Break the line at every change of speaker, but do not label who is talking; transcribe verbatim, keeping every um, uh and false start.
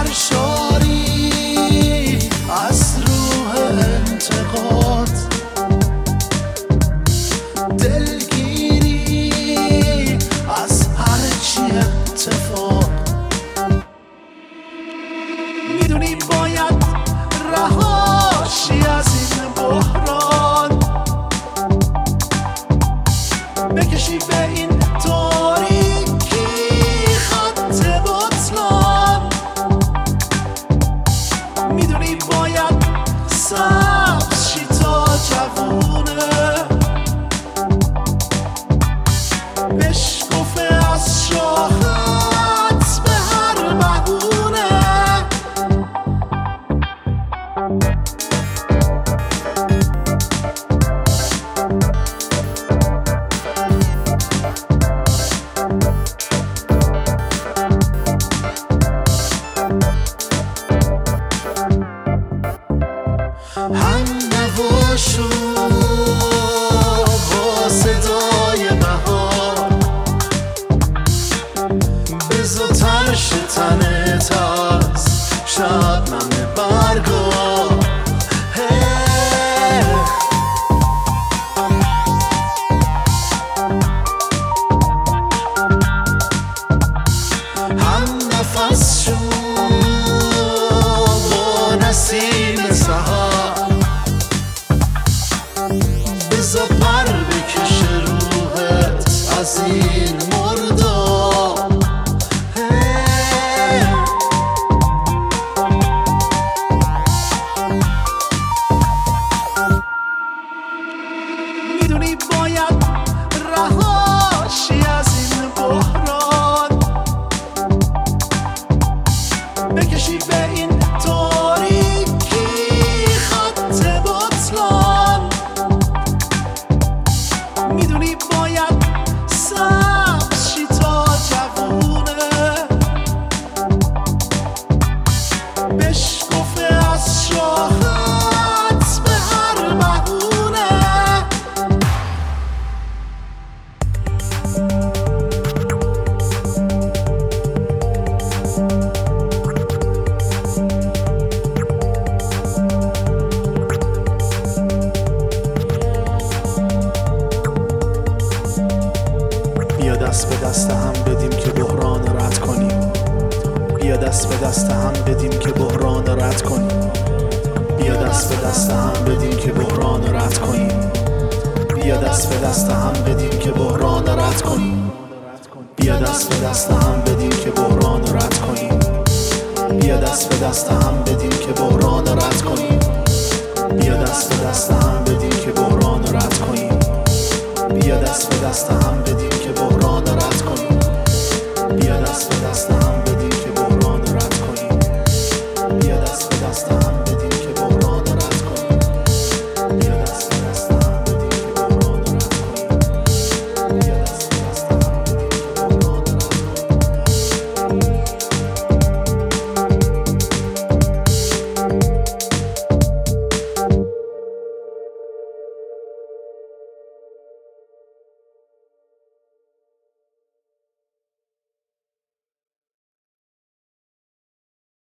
سرشاری از روح انتقاد، دلگیری از هرچی اتفاق. میدونی باید رهاشی از این بحران، بکشی به این تاریکی خط بطلان. میدونی باید سبز شی تا جوونه، بشکفه از شاخت به هر بهونه. هم نواشو با صدای بهار، بزا ترش تنت از شبنم برگا. هم نفس شو با نسیم سحر، بزا پر بکشه روحت از این مردار. میدونی باید رهاشی از این بحران، بکشی به این تاریکی خط بطلان. میدونی باید سبز شی تا جوونه، بشکفه از شاخت به هر بهونه. بیا دست به دست هم بدیم که بحران رد کنیم، بیا دست به دست هم بدیم که بحران رد کنیم، بیا دست به دست هم بدیم که بحران رد کنیم، بیا دست به دست هم بدیم که بحران رد کنیم، بیا دست به دست هم بدیم که بحران رد کنیم، بیا دست به دست هم بدیم که بحران رد کنیم، بیا دست به دست هم بدیم که بحران رد کنیم، بیا دست به دست هم بدیم که بحران رد کنیم، بیا دست به دست هم